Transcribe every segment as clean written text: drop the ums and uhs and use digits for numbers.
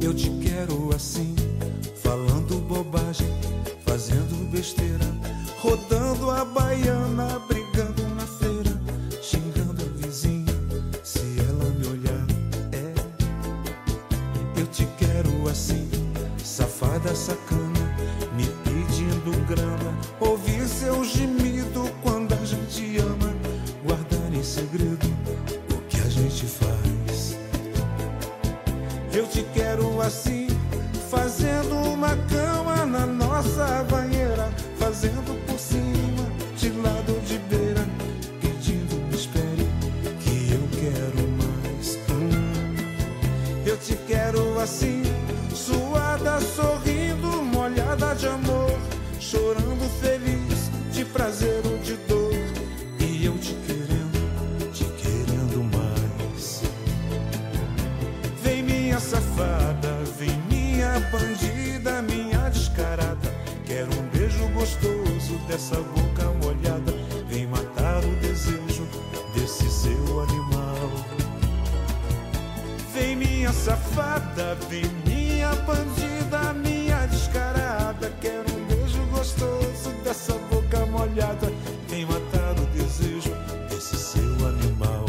Eu te quero assim, falando bobagem, fazendo besteira, rodando a baiana, brigando na feira, xingando a vizinha, se ela me olhar. Eu te quero assim, safada, sacana, me pedindo grana, ouvir seu gemido quando a gente ama, guardar em segredo o que a gente faz. Eu te quero assim, fazendo uma cama na nossa banheira, fazendo por cima, de lado de beira, pedindo me espere, que eu quero mais. Eu te quero assim, suada, sorrindo, molhada de amor, chorando feliz, de prazer ou de dor, e eu te querendo mais. Vem minha safada, vem minha bandida, minha descarada, quero um beijo gostoso dessa boca molhada, vem matar o desejo desse seu animal. Vem minha safada, vem minha bandida, minha descarada, quero um beijo gostoso dessa boca molhada, vem matar o desejo desse seu animal.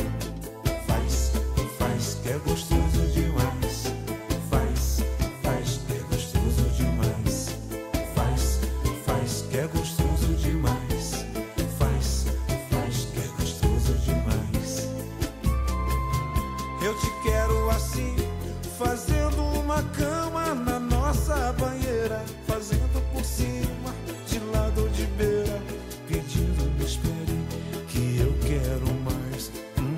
Faz que é gostoso demais, faz que é gostoso demais, faz que é gostoso demais, faz que é gostoso demais. Eu te quero assim, fazendo uma cama na nossa banheira, fazendo por cima, de lado ou de beira, pedindo me espere, que eu quero mais.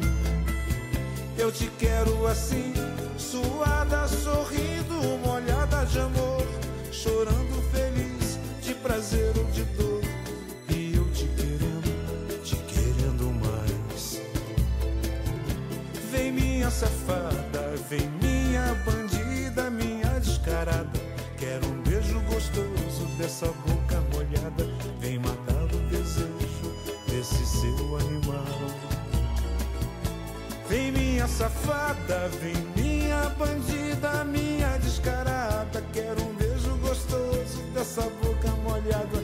Eu te quero assim, suada, sorrindo, molhada de amor, chorando feliz, de prazer ou de dor, e eu te querendo mais. Vem minha safada, vem minha bandida, minha descarada, quero um beijo gostoso dessa boca molhada, vem matar o desejo desse seu animal. Vem minha safada, vem minha bandida, minha descarada, quero um beijo gostoso dessa boca molhada,